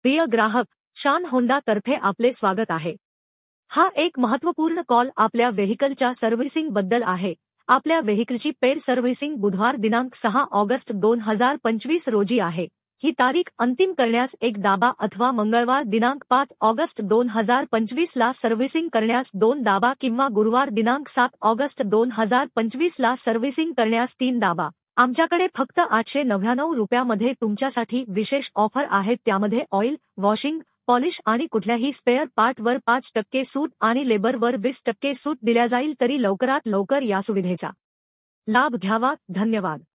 प्रिय ग्राहक, शान होंडा तर्फे आपले स्वागत आहे। हा एक महत्त्वपूर्ण कॉल आपल्या व्हेइकलच्या सर्व्हिसिंग बद्दल आहे। आपल्या व्हेइकलची पेड सर्व्हिसिंग बुधवार दिनांक 6 ऑगस्ट 2025 रोजी आहे। ही तारीख अंतिम करण्यास एक दाबा अथवा मंगळवार दिनांक 5 ऑगस्ट 2025 ला सर्व्हिसिंग करण्यास 2 दाबा किंवा गुरुवार दिनांक 7 ऑगस्ट 2025 ला सर्व्हिसिंग करण्यास 3 दाबा। आमच्याकडे फक्त 899 रुपयामध्ये तुमच्यासाठी विशेष ऑफर आहेत, त्यामध्ये ऑइल, वॉशिंग, पॉलिश आणि कुठल्याही स्पेअर पार्टवर 5% सूट आणि लेबरवर 20% सूट दिल्या जाईल। तरी लवकरात लवकर या सुविधेचा लाभ घ्यावा। धन्यवाद।